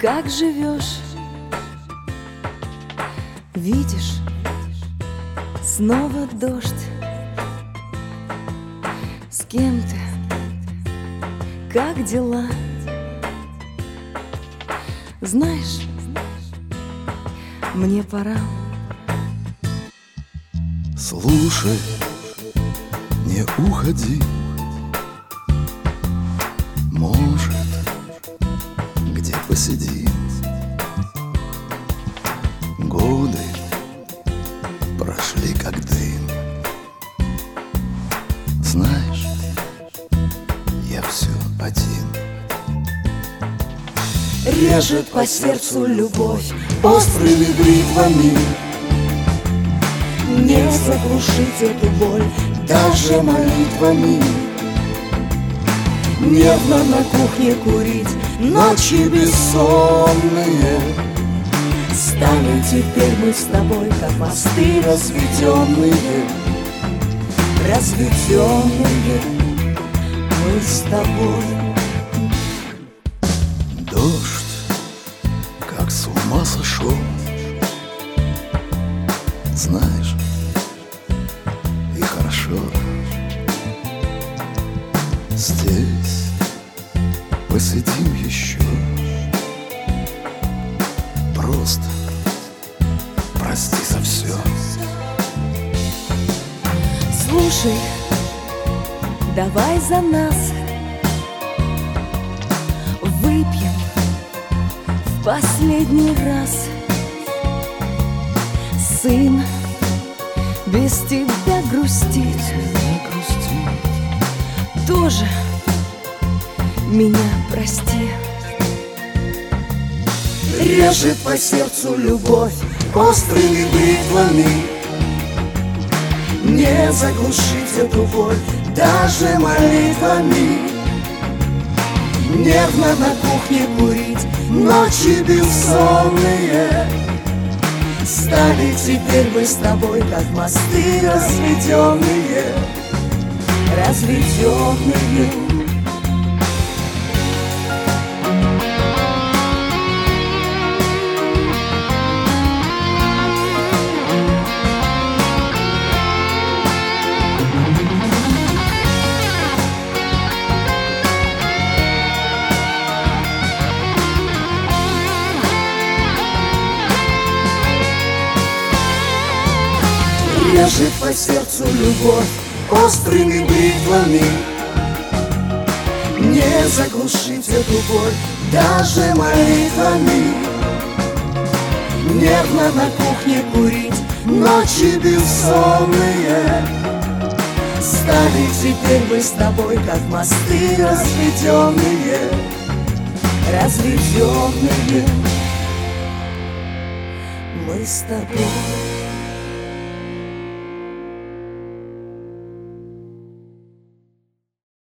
как живешь? Видишь, снова дождь. С кем ты? Как дела? Знаешь, мне пора. Слушай, не уходи. Может, где посидим? Годы прошли как дым. Знаешь, я все один. Режет по сердцу любовь острыми бритвами. Не заглушить эту боль даже молитвами. Нервно на кухне курить ночи бессонные. Стали теперь мы с тобой, как мосты разведенные. Разведенные мы с тобой. Дождь, как с ума сошел. Знаешь, и хорошо. Здесь посидим еще. Просто прости за все. Слушай, давай за нас выпьем в последний раз. Сын без тебя грустит. Тоже меня прости. Режет по сердцу любовь острыми бритвами. Не заглушить эту боль даже молитвами. Нервно на кухне курить ночи бессонные. Стали теперь мы с тобой, как мосты разведенные. Разведенные. Режет по сердцу любовь острыми бритвами. Не заглушить эту боль даже молитвами. Нервно на кухне курить ночи бессонные. Стали теперь мы с тобой, как мосты разведенные. Разведенные мы с тобой.